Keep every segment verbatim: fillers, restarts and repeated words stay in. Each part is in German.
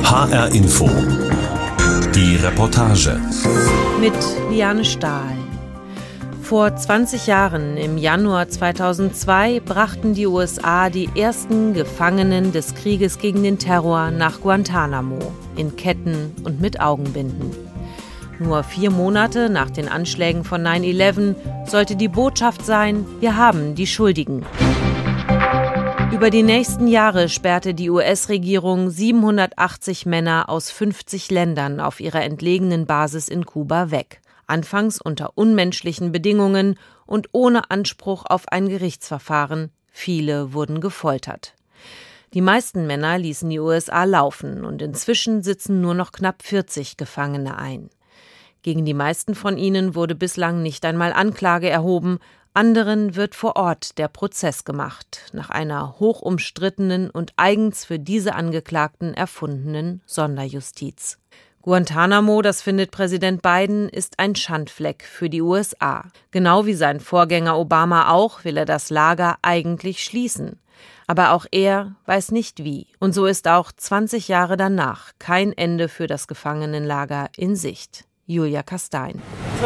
H R Info. Die Reportage. Mit Liane Stahl. Vor zwanzig Jahren, im Januar zweitausendzwei, brachten die U S A die ersten Gefangenen des Krieges gegen den Terror nach Guantanamo, in Ketten und mit Augenbinden. Nur vier Monate nach den Anschlägen von neun elf sollte die Botschaft sein, wir haben die Schuldigen. Über die nächsten Jahre sperrte die U S-Regierung siebenhundertachtzig Männer aus fünfzig Ländern auf ihrer entlegenen Basis in Kuba weg. Anfangs unter unmenschlichen Bedingungen und ohne Anspruch auf ein Gerichtsverfahren. Viele wurden gefoltert. Die meisten Männer ließen die U S A laufen und inzwischen sitzen nur noch knapp vierzig Gefangene ein. Gegen die meisten von ihnen wurde bislang nicht einmal Anklage erhoben, anderen wird vor Ort der Prozess gemacht, nach einer hochumstrittenen und eigens für diese Angeklagten erfundenen Sonderjustiz. Guantanamo, das findet Präsident Biden, ist ein Schandfleck für die U S A. Genau wie sein Vorgänger Obama auch, will er das Lager eigentlich schließen. Aber auch er weiß nicht wie. Und so ist auch zwanzig Jahre danach kein Ende für das Gefangenenlager in Sicht. Julia Kastein.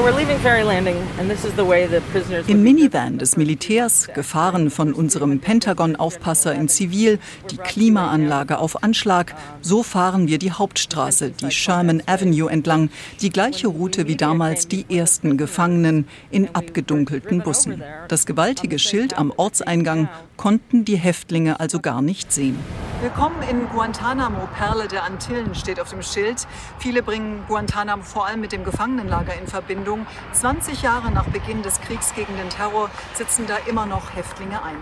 Im Minivan des Militärs, gefahren von unserem Pentagon-Aufpasser in Zivil, die Klimaanlage auf Anschlag, so fahren wir die Hauptstraße, die Sherman Avenue entlang, die gleiche Route wie damals die ersten Gefangenen in abgedunkelten Bussen. Das gewaltige Schild am Ortseingang konnten die Häftlinge also gar nicht sehen. Willkommen in Guantanamo, Perle der Antillen, steht auf dem Schild. Viele bringen Guantanamo vor allem mit dem Gefangenenlager in Verbindung. zwanzig Jahre nach Beginn des Kriegs gegen den Terror sitzen da immer noch Häftlinge ein.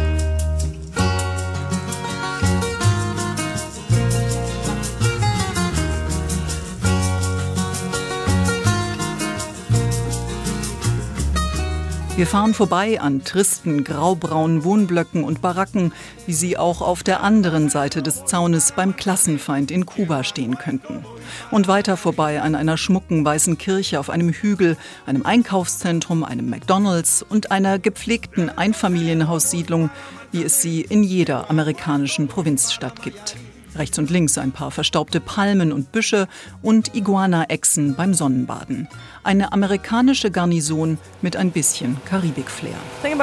Wir fahren vorbei an tristen, graubraunen Wohnblöcken und Baracken, wie sie auch auf der anderen Seite des Zaunes beim Klassenfeind in Kuba stehen könnten. Und weiter vorbei an einer schmucken weißen Kirche auf einem Hügel, einem Einkaufszentrum, einem McDonald's und einer gepflegten Einfamilienhaussiedlung, wie es sie in jeder amerikanischen Provinzstadt gibt. Rechts und links ein paar verstaubte Palmen und Büsche und Iguana-Echsen beim Sonnenbaden. Eine amerikanische Garnison mit ein bisschen Karibik-Flair.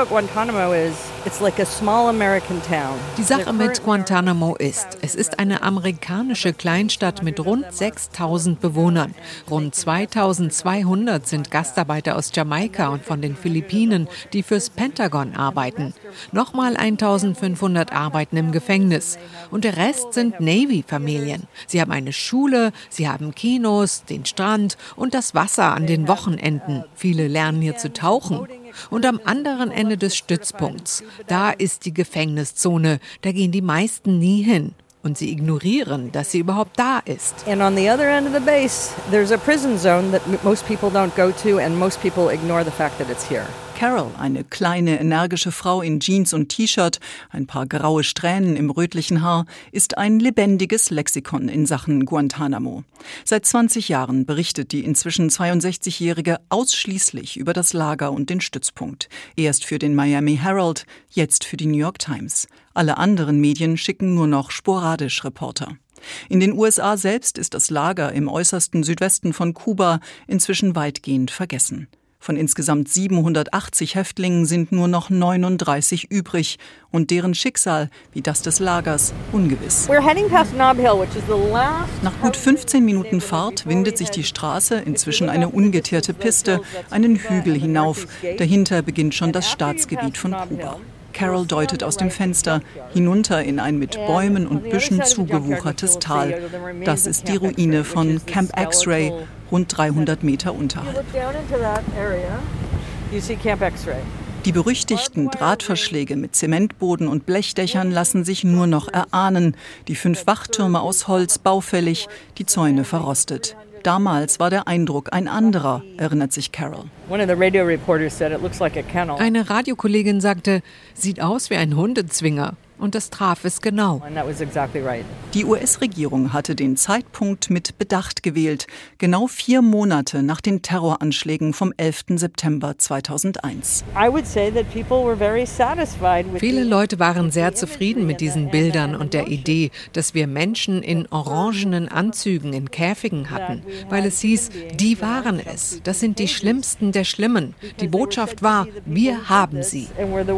Die Sache mit Guantanamo ist, es ist eine amerikanische Kleinstadt mit rund sechstausend Bewohnern. Rund zweitausendzweihundert sind Gastarbeiter aus Jamaika und von den Philippinen, die fürs Pentagon arbeiten. Nochmal eintausendfünfhundert arbeiten im Gefängnis. Und der Rest sind Navy-Familien. Sie haben eine Schule, sie haben Kinos, den Strand und das Wasser an den Wochenenden. Viele lernen hier zu tauchen. Und am anderen Ende des Stützpunkts, da ist die Gefängniszone. Da gehen die meisten nie hin. Und sie ignorieren, dass sie überhaupt da ist. And on the other end of the base, there's a prison zone that most people don't go to and most people ignore the fact that it's here. Carol, eine kleine, energische Frau in Jeans und T-Shirt, ein paar graue Strähnen im rötlichen Haar, ist ein lebendiges Lexikon in Sachen Guantanamo. Seit zwanzig Jahren berichtet die inzwischen zweiundsechzigjährige ausschließlich über das Lager und den Stützpunkt. Erst für den Miami Herald, jetzt für die New York Times. Alle anderen Medien schicken nur noch sporadisch Reporter. In den U S A selbst ist das Lager im äußersten Südwesten von Kuba inzwischen weitgehend vergessen. Von insgesamt siebenhundertachtzig Häftlingen sind nur noch neununddreißig übrig und deren Schicksal, wie das des Lagers, ungewiss. Nach gut fünfzehn Minuten Fahrt windet sich die Straße, inzwischen eine ungeteerte Piste, einen Hügel hinauf. Dahinter beginnt schon das Staatsgebiet von Kuba. Carol deutet aus dem Fenster hinunter in ein mit Bäumen und Büschen zugewuchertes Tal. Das ist die Ruine von Camp X-Ray, rund dreihundert Meter unterhalb. Die berüchtigten Drahtverschläge mit Zementboden und Blechdächern lassen sich nur noch erahnen. Die fünf Wachtürme aus Holz baufällig, die Zäune verrostet. Damals war der Eindruck ein anderer, erinnert sich Carol. Eine Radiokollegin sagte, sieht aus wie ein Hundezwinger. Und das traf es genau. Die U S-Regierung hatte den Zeitpunkt mit Bedacht gewählt, genau vier Monate nach den Terroranschlägen vom elften September zweitausendeins. Viele Leute waren sehr zufrieden mit diesen Bildern und der Idee, dass wir Menschen in orangenen Anzügen in Käfigen hatten, weil es hieß, die waren es, das sind die Schlimmsten der Schlimmen. Die Botschaft war, wir haben sie.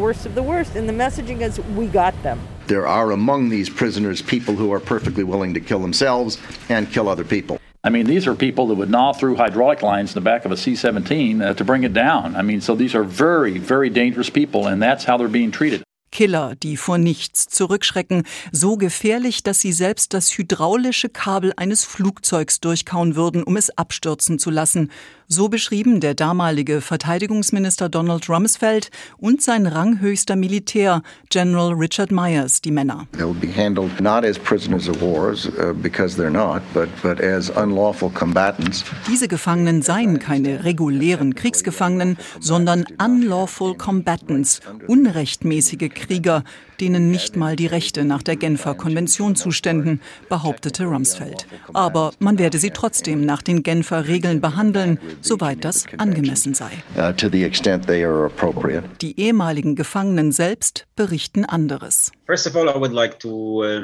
There are among these prisoners people who are perfectly willing to kill themselves and kill other people. I mean, these are people that would gnaw through hydraulic lines in the back of a C seventeen uh, to bring it down. I mean, so these are very, very dangerous people, and that's how they're being treated. Killer, die vor nichts zurückschrecken, so gefährlich, dass sie selbst das hydraulische Kabel eines Flugzeugs durchkauen würden, um es abstürzen zu lassen. So beschrieben der damalige Verteidigungsminister Donald Rumsfeld und sein ranghöchster Militär, General Richard Myers, die Männer. They'll be handled not as prisoners of war, uh, because they're not, but, but as unlawful combatants. Diese Gefangenen seien keine regulären Kriegsgefangenen, sondern unlawful combatants, unrechtmäßige Krieger, denen nicht mal die Rechte nach der Genfer Konvention zuständen, behauptete Rumsfeld. Aber man werde sie trotzdem nach den Genfer Regeln behandeln, soweit das angemessen sei. Uh, to the extent they are appropriate. Die ehemaligen Gefangenen selbst berichten anderes. First of all, I would like to uh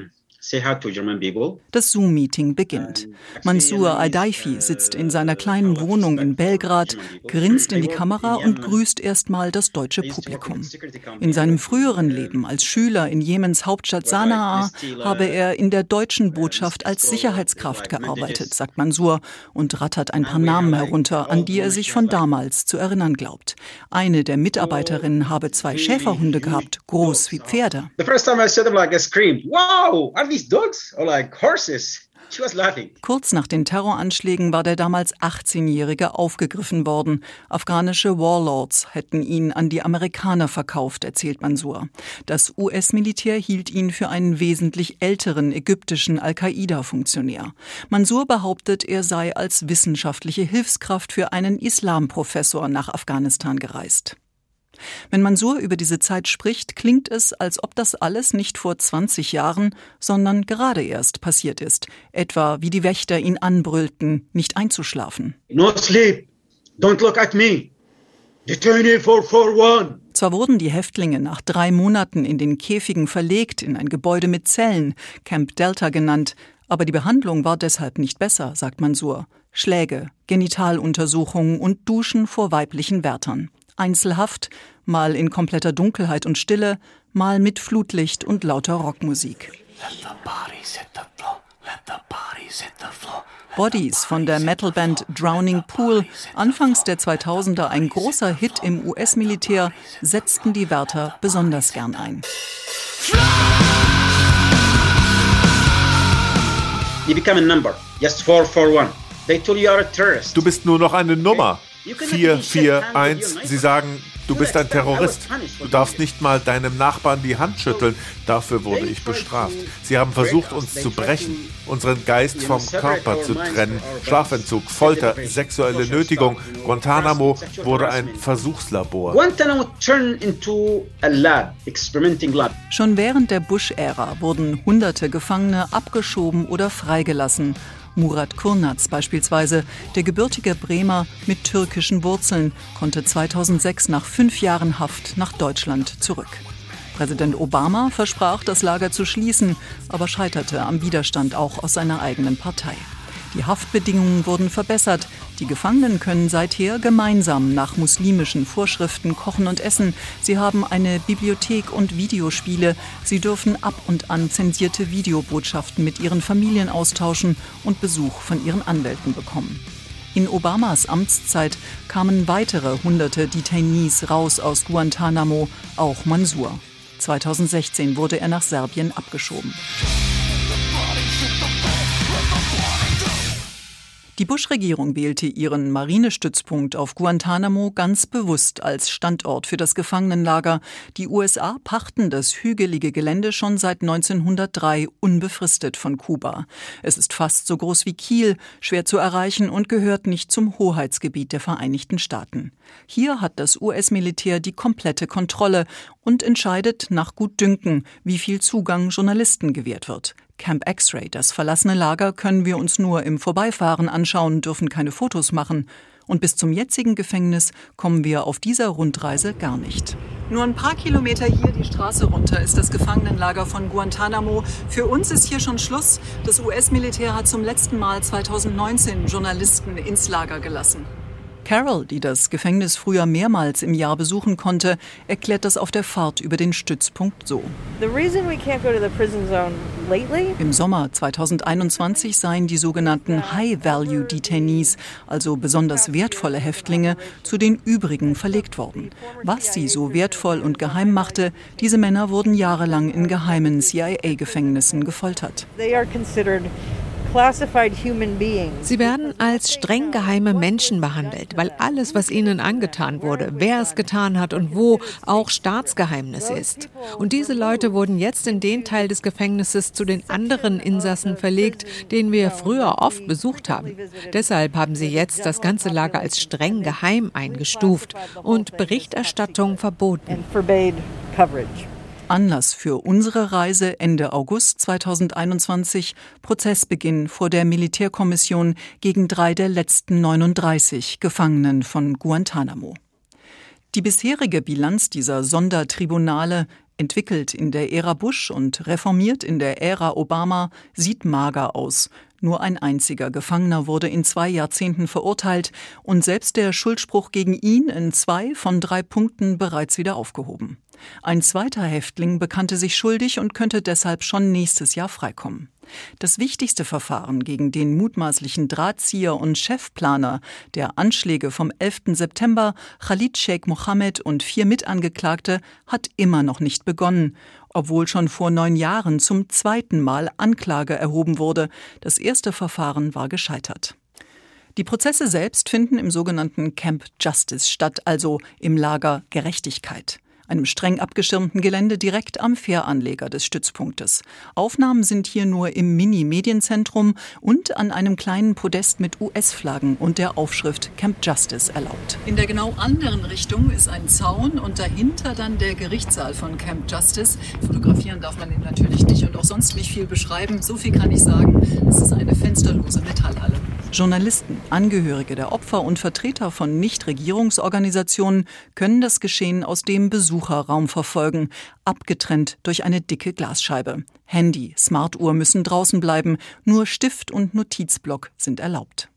Das Zoom-Meeting beginnt. Mansour Al-Daifi sitzt in seiner kleinen Wohnung in Belgrad, grinst in die Kamera und grüßt erstmal das deutsche Publikum. In seinem früheren Leben als Schüler in Jemens Hauptstadt Sanaa habe er in der deutschen Botschaft als Sicherheitskraft gearbeitet, sagt Mansour und rattert ein paar Namen herunter, an die er sich von damals zu erinnern glaubt. Eine der Mitarbeiterinnen habe zwei Schäferhunde gehabt, groß wie Pferde. The first time I saw them, like I screamed, wow, are these dogs or like horses? She was laughing. Kurz nach den Terroranschlägen war der damals achtzehnjährige aufgegriffen worden. Afghanische Warlords hätten ihn an die Amerikaner verkauft, erzählt Mansour. Das U S-Militär hielt ihn für einen wesentlich älteren ägyptischen Al-Qaida-Funktionär. Mansour behauptet, er sei als wissenschaftliche Hilfskraft für einen Islamprofessor nach Afghanistan gereist. Wenn Mansour über diese Zeit spricht, klingt es, als ob das alles nicht vor zwanzig Jahren, sondern gerade erst passiert ist. Etwa wie die Wächter ihn anbrüllten, nicht einzuschlafen. No sleep. Don't look at me. Detainee four four one. Zwar wurden die Häftlinge nach drei Monaten in den Käfigen verlegt, in ein Gebäude mit Zellen, Camp Delta genannt, aber die Behandlung war deshalb nicht besser, sagt Mansour. Schläge, Genitaluntersuchungen und Duschen vor weiblichen Wärtern. Einzelhaft, mal in kompletter Dunkelheit und Stille, mal mit Flutlicht und lauter Rockmusik. Bodies von der Metalband Drowning Pool, anfangs der zweitausender ein großer Hit im U S-Militär, setzten die Wärter besonders gern ein. You become a number. Just four four one. They told you are a terrorist. Du bist nur noch eine Nummer. vier vier eins. Sie sagen, du bist ein Terrorist. Du darfst nicht mal deinem Nachbarn die Hand schütteln. Dafür wurde ich bestraft. Sie haben versucht, uns zu brechen, unseren Geist vom Körper zu trennen. Schlafentzug, Folter, sexuelle Nötigung. Guantanamo wurde ein Versuchslabor. Guantanamo turned into a lab, experimenting lab. Schon während der Bush-Ära wurden hunderte Gefangene abgeschoben oder freigelassen. Murat Kurnaz beispielsweise, der gebürtige Bremer mit türkischen Wurzeln, konnte zweitausendsechs nach fünf Jahren Haft nach Deutschland zurück. Präsident Obama versprach, das Lager zu schließen, aber scheiterte am Widerstand auch aus seiner eigenen Partei. Die Haftbedingungen wurden verbessert. Die Gefangenen können seither gemeinsam nach muslimischen Vorschriften kochen und essen. Sie haben eine Bibliothek und Videospiele. Sie dürfen ab und an zensierte Videobotschaften mit ihren Familien austauschen und Besuch von ihren Anwälten bekommen. In Obamas Amtszeit kamen weitere hunderte Detainees raus aus Guantanamo, auch Mansour. zweitausendsechzehn wurde er nach Serbien abgeschoben. Die Bush-Regierung wählte ihren Marinestützpunkt auf Guantánamo ganz bewusst als Standort für das Gefangenenlager. Die U S A pachten das hügelige Gelände schon seit neunzehnhundertdrei unbefristet von Kuba. Es ist fast so groß wie Kiel, schwer zu erreichen und gehört nicht zum Hoheitsgebiet der Vereinigten Staaten. Hier hat das U S-Militär die komplette Kontrolle und entscheidet nach Gutdünken, wie viel Zugang Journalisten gewährt wird. Camp X-Ray, das verlassene Lager, können wir uns nur im Vorbeifahren anschauen, dürfen keine Fotos machen. Und bis zum jetzigen Gefängnis kommen wir auf dieser Rundreise gar nicht. Nur ein paar Kilometer hier die Straße runter ist das Gefangenenlager von Guantánamo. Für uns ist hier schon Schluss. Das U S-Militär hat zum letzten Mal zweitausendneunzehn Journalisten ins Lager gelassen. Carol, die das Gefängnis früher mehrmals im Jahr besuchen konnte, erklärt das auf der Fahrt über den Stützpunkt so. Im Sommer zweitausendeinundzwanzig seien die sogenannten High-Value-Detainees, also besonders wertvolle Häftlinge, zu den übrigen verlegt worden. Was sie so wertvoll und geheim machte, diese Männer wurden jahrelang in geheimen C I A-Gefängnissen gefoltert. Sie werden als streng geheime Menschen behandelt, weil alles, was ihnen angetan wurde, wer es getan hat und wo, auch Staatsgeheimnis ist. Und diese Leute wurden jetzt in den Teil des Gefängnisses zu den anderen Insassen verlegt, den wir früher oft besucht haben. Deshalb haben sie jetzt das ganze Lager als streng geheim eingestuft und Berichterstattung verboten. Anlass für unsere Reise Ende August zweitausendeinundzwanzig, Prozessbeginn vor der Militärkommission gegen drei der letzten neununddreißig Gefangenen von Guantánamo. Die bisherige Bilanz dieser Sondertribunale, entwickelt in der Ära Bush und reformiert in der Ära Obama, sieht mager aus. Nur ein einziger Gefangener wurde in zwei Jahrzehnten verurteilt und selbst der Schuldspruch gegen ihn in zwei von drei Punkten bereits wieder aufgehoben. Ein zweiter Häftling bekannte sich schuldig und könnte deshalb schon nächstes Jahr freikommen. Das wichtigste Verfahren gegen den mutmaßlichen Drahtzieher und Chefplaner der Anschläge vom elften September, Khalid Sheikh Mohammed und vier Mitangeklagte, hat immer noch nicht begonnen, obwohl schon vor neun Jahren zum zweiten Mal Anklage erhoben wurde. Das erste Verfahren war gescheitert. Die Prozesse selbst finden im sogenannten Camp Justice statt, also im Lager Gerechtigkeit, einem streng abgeschirmten Gelände direkt am Fähranleger des Stützpunktes. Aufnahmen sind hier nur im Mini-Medienzentrum und an einem kleinen Podest mit U S-Flaggen und der Aufschrift Camp Justice erlaubt. In der genau anderen Richtung ist ein Zaun und dahinter dann der Gerichtssaal von Camp Justice. Fotografieren darf man ihn natürlich nicht und auch sonst nicht viel beschreiben. So viel kann ich sagen, es ist eine fensterlose Metallhalle. Journalisten, Angehörige der Opfer und Vertreter von Nichtregierungsorganisationen können das Geschehen aus dem Besucherraum verfolgen, abgetrennt durch eine dicke Glasscheibe. Handy, Smartuhr müssen draußen bleiben, nur Stift und Notizblock sind erlaubt.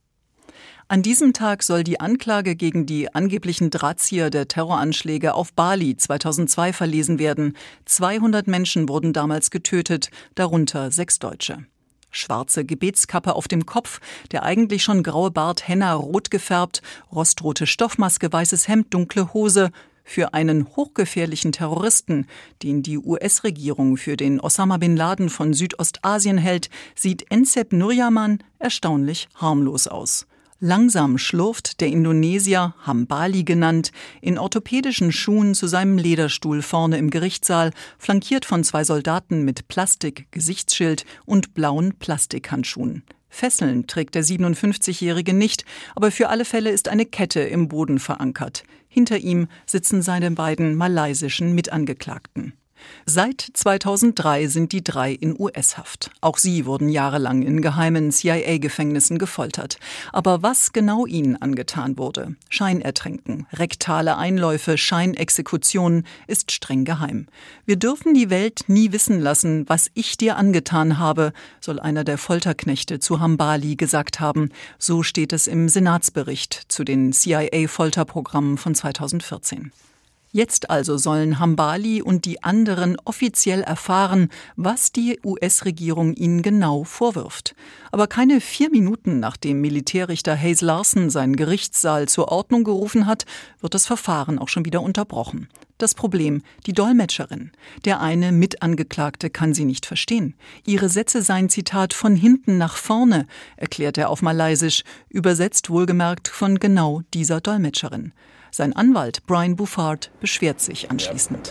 An diesem Tag soll die Anklage gegen die angeblichen Drahtzieher der Terroranschläge auf Bali zweitausendzwei verlesen werden. zweihundert Menschen wurden damals getötet, darunter sechs Deutsche. Schwarze Gebetskappe auf dem Kopf, der eigentlich schon graue Bart henna rot gefärbt, rostrote Stoffmaske, weißes Hemd, dunkle Hose. Für einen hochgefährlichen Terroristen, den die U S-Regierung für den Osama Bin Laden von Südostasien hält, sieht Ensep Nurjaman erstaunlich harmlos aus. Langsam schlurft der Indonesier, Hambali genannt, in orthopädischen Schuhen zu seinem Lederstuhl vorne im Gerichtssaal, flankiert von zwei Soldaten mit Plastik-Gesichtsschild und blauen Plastikhandschuhen. Fesseln trägt der siebenundfünfzigjährige nicht, aber für alle Fälle ist eine Kette im Boden verankert. Hinter ihm sitzen seine beiden malaysischen Mitangeklagten. Seit zweitausenddrei sind die drei in U S-Haft. Auch sie wurden jahrelang in geheimen C I A-Gefängnissen gefoltert. Aber was genau ihnen angetan wurde, Scheinertränken, rektale Einläufe, Scheinexekutionen, ist streng geheim. Wir dürfen die Welt nie wissen lassen, was ich dir angetan habe, soll einer der Folterknechte zu Hambali gesagt haben. So steht es im Senatsbericht zu den C I A-Folterprogrammen von zweitausendvierzehn. Jetzt also sollen Hambali und die anderen offiziell erfahren, was die U S-Regierung ihnen genau vorwirft. Aber keine vier Minuten nachdem Militärrichter Hayes Larson seinen Gerichtssaal zur Ordnung gerufen hat, wird das Verfahren auch schon wieder unterbrochen. Das Problem, die Dolmetscherin. Der eine Mitangeklagte kann sie nicht verstehen. Ihre Sätze seien, Zitat, von hinten nach vorne, erklärt er auf Malaysisch, übersetzt wohlgemerkt von genau dieser Dolmetscherin. Sein Anwalt Brian Buffard beschwert sich anschließend.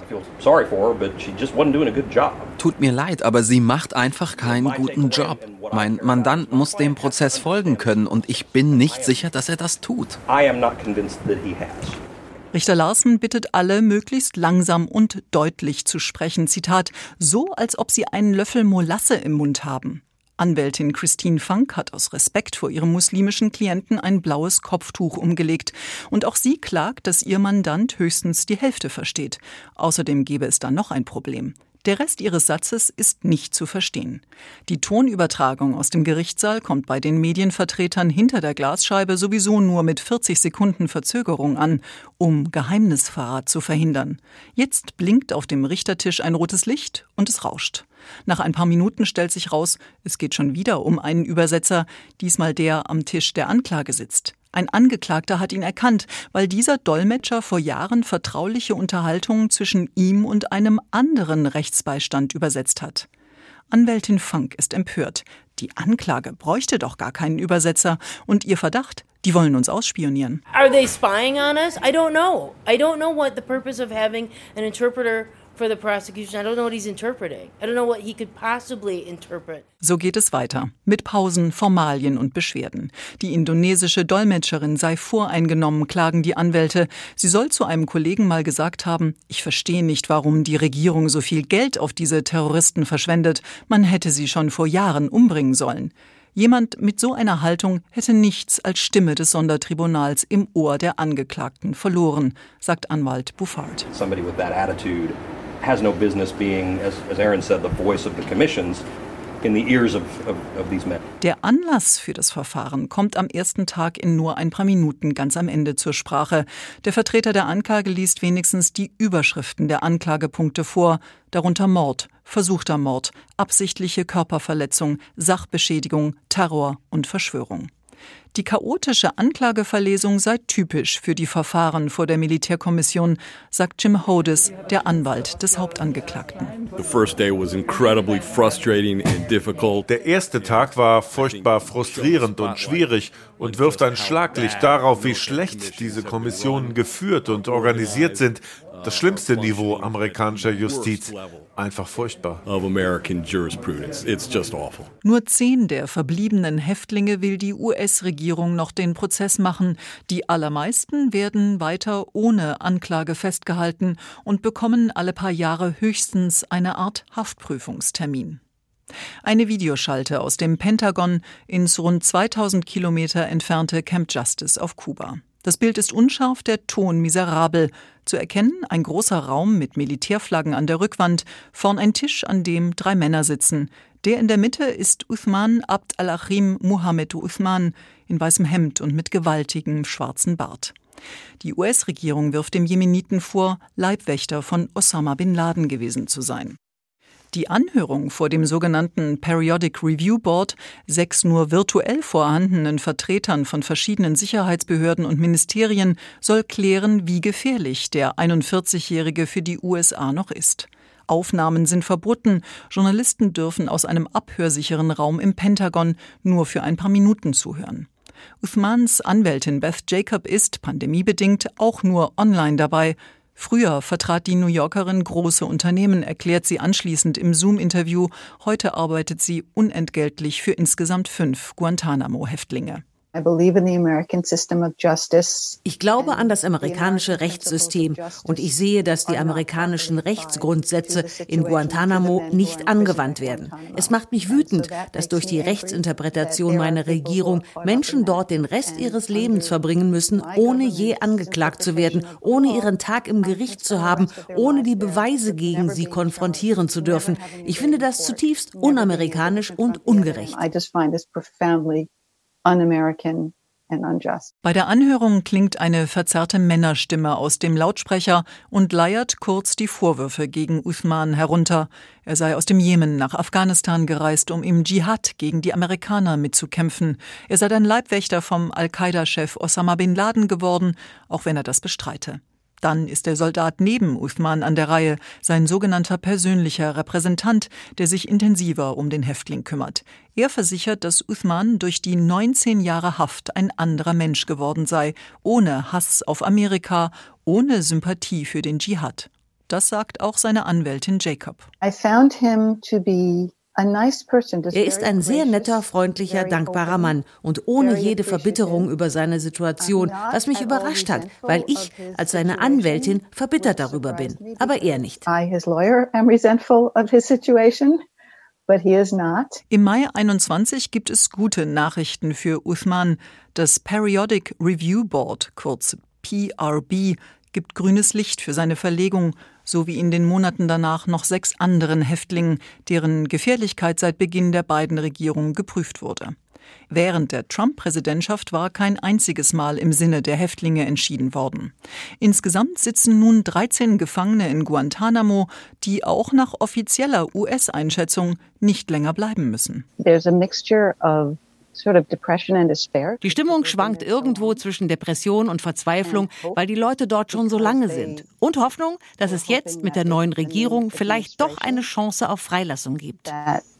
Tut mir leid, aber sie macht einfach keinen guten Job. Mein Mandant muss dem Prozess folgen können und ich bin nicht sicher, dass er das tut. Richter Larsen bittet alle, möglichst langsam und deutlich zu sprechen. Zitat, so als ob sie einen Löffel Molasse im Mund haben. Anwältin Christine Funk hat aus Respekt vor ihrem muslimischen Klienten ein blaues Kopftuch umgelegt. Und auch sie klagt, dass ihr Mandant höchstens die Hälfte versteht. Außerdem gäbe es da noch ein Problem. Der Rest ihres Satzes ist nicht zu verstehen. Die Tonübertragung aus dem Gerichtssaal kommt bei den Medienvertretern hinter der Glasscheibe sowieso nur mit vierzig Sekunden Verzögerung an, um Geheimnisverrat zu verhindern. Jetzt blinkt auf dem Richtertisch ein rotes Licht und es rauscht. Nach ein paar Minuten stellt sich raus, es geht schon wieder um einen Übersetzer, diesmal der am Tisch der Anklage sitzt. Ein Angeklagter hat ihn erkannt, weil dieser Dolmetscher vor Jahren vertrauliche Unterhaltungen zwischen ihm und einem anderen Rechtsbeistand übersetzt hat. Anwältin Funk ist empört. Die Anklage bräuchte doch gar keinen Übersetzer. Und ihr Verdacht, die wollen uns ausspionieren. Are they spying on us? I don't know. I don't know what the purpose of having an interpreter for the prosecution. I don't know what he's interpreting. I don't know what he could possibly interpret. So geht es weiter. Mit Pausen, Formalien und Beschwerden. Die indonesische Dolmetscherin sei voreingenommen, klagen die Anwälte. Sie soll zu einem Kollegen mal gesagt haben, ich verstehe nicht, warum die Regierung so viel Geld auf diese Terroristen verschwendet. Man hätte sie schon vor Jahren umbringen sollen. Jemand mit so einer Haltung hätte nichts als Stimme des Sondertribunals im Ohr der Angeklagten verloren, sagt Anwalt Buffard. Somebody with that attitude has no business being, as, as Aaron said, the voice of the commissions in the ears of, of, of these men. Der Anlass für das Verfahren kommt am ersten Tag in nur ein paar Minuten ganz am Ende zur Sprache. Der Vertreter der Anklage liest wenigstens die Überschriften der Anklagepunkte vor, darunter Mord, versuchter Mord, absichtliche Körperverletzung, Sachbeschädigung, Terror und Verschwörung. Die chaotische Anklageverlesung sei typisch für die Verfahren vor der Militärkommission, sagt Jim Hodes, der Anwalt des Hauptangeklagten. Der erste Tag war furchtbar frustrierend und schwierig und wirft ein Schlaglicht darauf, wie schlecht diese Kommissionen geführt und organisiert sind. Das schlimmste Niveau amerikanischer Justiz. Einfach furchtbar. Nur zehn der verbliebenen Häftlinge will die U S-Regierung noch den Prozess machen. Die allermeisten werden weiter ohne Anklage festgehalten und bekommen alle paar Jahre höchstens eine Art Haftprüfungstermin. Eine Videoschalte aus dem Pentagon ins rund zweitausend Kilometer entfernte Camp Justice auf Kuba. Das Bild ist unscharf, der Ton miserabel. Zu erkennen ein großer Raum mit Militärflaggen an der Rückwand, vorn ein Tisch, an dem drei Männer sitzen. Der in der Mitte ist Uthman Abd al-Achim Mohammed Uthman in weißem Hemd und mit gewaltigem schwarzen Bart. Die U S-Regierung wirft dem Jemeniten vor, Leibwächter von Osama bin Laden gewesen zu sein. Die Anhörung vor dem sogenannten Periodic Review Board, sechs nur virtuell vorhandenen Vertretern von verschiedenen Sicherheitsbehörden und Ministerien, soll klären, wie gefährlich der einundvierzigjährige für die U S A noch ist. Aufnahmen sind verboten, Journalisten dürfen aus einem abhörsicheren Raum im Pentagon nur für ein paar Minuten zuhören. Uthmans Anwältin Beth Jacob ist, pandemiebedingt, auch nur online dabei. Früher vertrat die New Yorkerin große Unternehmen, erklärt sie anschließend im Zoom-Interview. Heute arbeitet sie unentgeltlich für insgesamt fünf Guantanamo-Häftlinge. Ich glaube an das amerikanische Rechtssystem und ich sehe, dass die amerikanischen Rechtsgrundsätze in Guantanamo nicht angewandt werden. Es macht mich wütend, dass durch die Rechtsinterpretation meiner Regierung Menschen dort den Rest ihres Lebens verbringen müssen, ohne je angeklagt zu werden, ohne ihren Tag im Gericht zu haben, ohne die Beweise gegen sie konfrontieren zu dürfen. Ich finde das zutiefst unamerikanisch und ungerecht. Un-American and unjust. Bei der Anhörung klingt eine verzerrte Männerstimme aus dem Lautsprecher und leiert kurz die Vorwürfe gegen Uthman herunter. Er sei aus dem Jemen nach Afghanistan gereist, um im Dschihad gegen die Amerikaner mitzukämpfen. Er sei ein Leibwächter vom Al-Qaida-Chef Osama bin Laden geworden, auch wenn er das bestreite. Dann ist der Soldat neben Uthman an der Reihe, sein sogenannter persönlicher Repräsentant, der sich intensiver um den Häftling kümmert. Er versichert, dass Uthman durch die neunzehn Jahre Haft ein anderer Mensch geworden sei, ohne Hass auf Amerika, ohne Sympathie für den Dschihad. Das sagt auch seine Anwältin Jacob. I found him to be Er ist ein sehr netter, freundlicher, dankbarer Mann und ohne jede Verbitterung über seine Situation, was mich überrascht hat, weil ich als seine Anwältin verbittert darüber bin, aber er nicht. Im Mai einundzwanzig gibt es gute Nachrichten für Uthman. Das Periodic Review Board, kurz P R B, gibt grünes Licht für seine Verlegung, so wie in den Monaten danach noch sechs anderen Häftlingen, deren Gefährlichkeit seit Beginn der beiden Regierungen geprüft wurde. Während der Trump-Präsidentschaft war kein einziges Mal im Sinne der Häftlinge entschieden worden. Insgesamt sitzen nun dreizehn Gefangene in Guantanamo, die auch nach offizieller U S-Einschätzung nicht länger bleiben müssen. There's a mixture of Die Stimmung schwankt irgendwo zwischen Depression und Verzweiflung, weil die Leute dort schon so lange sind. Und Hoffnung, dass es jetzt mit der neuen Regierung vielleicht doch eine Chance auf Freilassung gibt.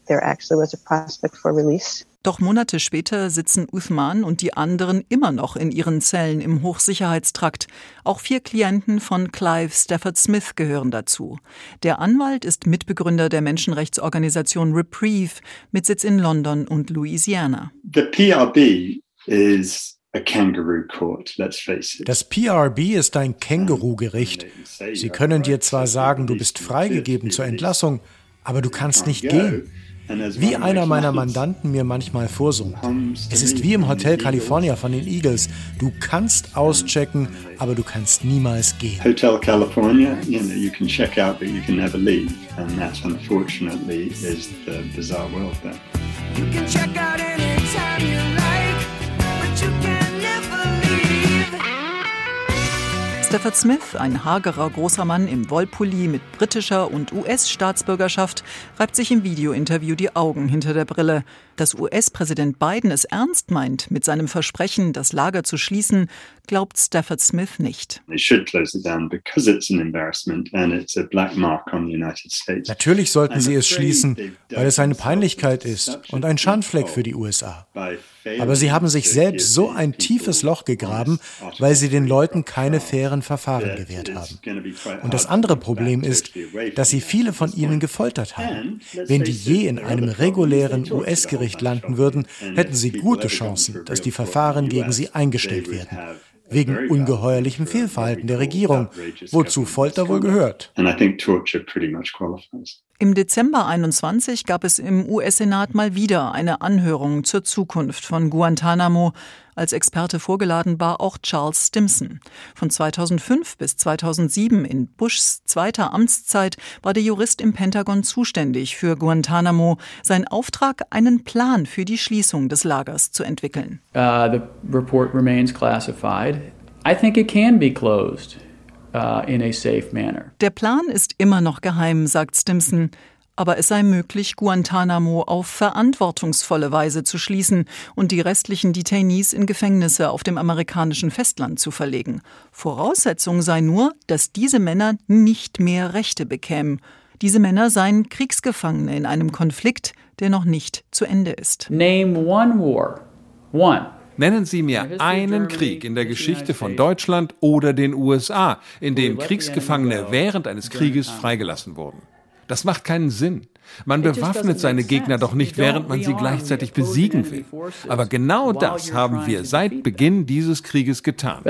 Doch Monate später sitzen Uthman und die anderen immer noch in ihren Zellen im Hochsicherheitstrakt. Auch vier Klienten von Clive Stafford Smith gehören dazu. Der Anwalt ist Mitbegründer der Menschenrechtsorganisation Reprieve mit Sitz in London und Louisiana. The P R B is a kangaroo court, let's face it. Das P R B ist ein Kängurugericht. Sie können dir zwar sagen, du bist freigegeben zur Entlassung, aber du kannst nicht gehen. Wie einer meiner Mandanten mir manchmal vorsummt. Es ist wie im Hotel California von den Eagles. Du kannst auschecken, aber du kannst niemals gehen. Hotel California, you know, you can check out, but you can never leave. And that, unfortunately, is the bizarre world there. You can check out anytime you like, but you can never leave. Stafford Smith, ein hagerer großer Mann im Wollpulli mit britischer und U S-Staatsbürgerschaft, reibt sich im Videointerview die Augen hinter der Brille. Dass U S-Präsident Biden es ernst meint mit seinem Versprechen, das Lager zu schließen, glaubt Stafford Smith nicht. Natürlich sollten sie es schließen, weil es eine Peinlichkeit ist und ein Schandfleck für die U S A. Aber sie haben sich selbst so ein tiefes Loch gegraben, weil sie den Leuten keine fairen Verfahren gewährt haben. Und das andere Problem ist, dass sie viele von ihnen gefoltert haben. Wenn die je in einem regulären U S-Gericht landen würden, hätten sie gute Chancen, dass die Verfahren gegen sie eingestellt werden. Wegen ungeheuerlichem Fehlverhalten der Regierung, wozu Folter wohl gehört. Im Dezember einundzwanzig gab es im U S-Senat mal wieder eine Anhörung zur Zukunft von Guantanamo. Als Experte vorgeladen war auch Charles Stimson. Von zweitausendfünf bis zweitausendsieben in Bushs zweiter Amtszeit war der Jurist im Pentagon zuständig für Guantanamo. Sein Auftrag, einen Plan für die Schließung des Lagers zu entwickeln. Uh, the report remains classified. I think it can be closed uh, in a safe manner. Der Plan ist immer noch geheim, sagt Stimson. Aber es sei möglich, Guantanamo auf verantwortungsvolle Weise zu schließen und die restlichen Detainees in Gefängnisse auf dem amerikanischen Festland zu verlegen. Voraussetzung sei nur, dass diese Männer nicht mehr Rechte bekämen. Diese Männer seien Kriegsgefangene in einem Konflikt, der noch nicht zu Ende ist. Name one war. One. Nennen Sie mir einen Krieg in der Geschichte von Deutschland oder den U S A, in dem Kriegsgefangene während eines Krieges freigelassen wurden. Das macht keinen Sinn. Man bewaffnet seine Gegner doch nicht, während man sie gleichzeitig besiegen will. Aber genau das haben wir seit Beginn dieses Krieges getan.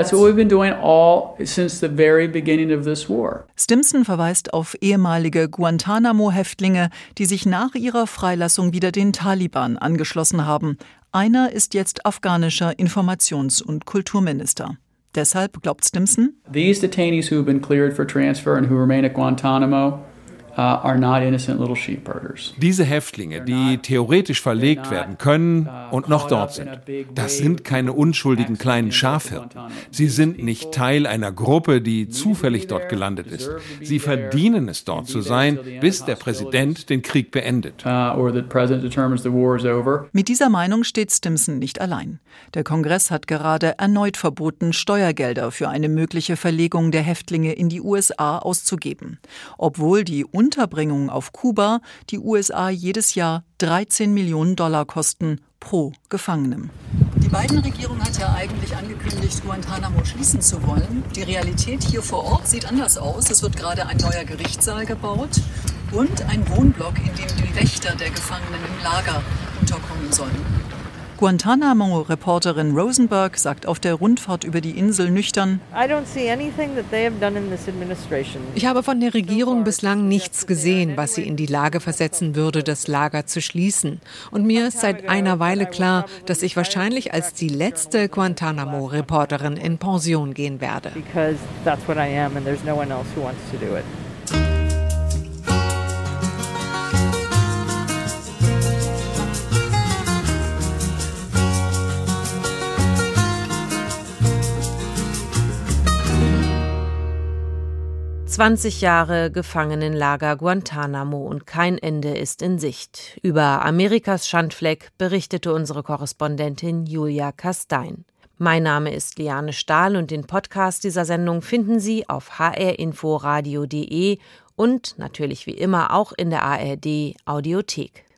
Stimson verweist auf ehemalige Guantanamo-Häftlinge, die sich nach ihrer Freilassung wieder den Taliban angeschlossen haben. Einer ist jetzt afghanischer Informations- und Kulturminister. Deshalb glaubt Stimson, These detainees who have been cleared for transfer and who remain at Guantanamo are not innocent little sheep herders. Diese Häftlinge, die theoretisch verlegt werden können und noch dort sind, das sind keine unschuldigen kleinen Schafhirten. Sie sind nicht Teil einer Gruppe, die zufällig dort gelandet ist. Sie verdienen es, dort zu sein, bis der Präsident den Krieg beendet. Mit dieser Meinung steht Stimson nicht allein. Der Kongress hat gerade erneut verboten, Steuergelder für eine mögliche Verlegung der Häftlinge in die U S A auszugeben. Obwohl die Unterbringung auf Kuba die U S A jedes Jahr dreizehn Millionen Dollar kosten pro Gefangenem. Die Biden-Regierung hat ja eigentlich angekündigt, Guantanamo schließen zu wollen. Die Realität hier vor Ort sieht anders aus. Es wird gerade ein neuer Gerichtssaal gebaut und ein Wohnblock, in dem die Wächter der Gefangenen im Lager unterkommen sollen. Guantanamo-Reporterin Rosenberg sagt auf der Rundfahrt über die Insel nüchtern: Ich habe von der Regierung bislang nichts gesehen, was sie in die Lage versetzen würde, das Lager zu schließen. Und mir ist seit einer Weile klar, dass ich wahrscheinlich als die letzte Guantanamo-Reporterin in Pension gehen werde. zwanzig Jahre Gefangenenlager Guantanamo und kein Ende ist in Sicht. Über Amerikas Schandfleck berichtete unsere Korrespondentin Julia Kastein. Mein Name ist Liane Stahl und den Podcast dieser Sendung finden Sie auf h r info radio punkt d e und natürlich wie immer auch in der A R D Audiothek.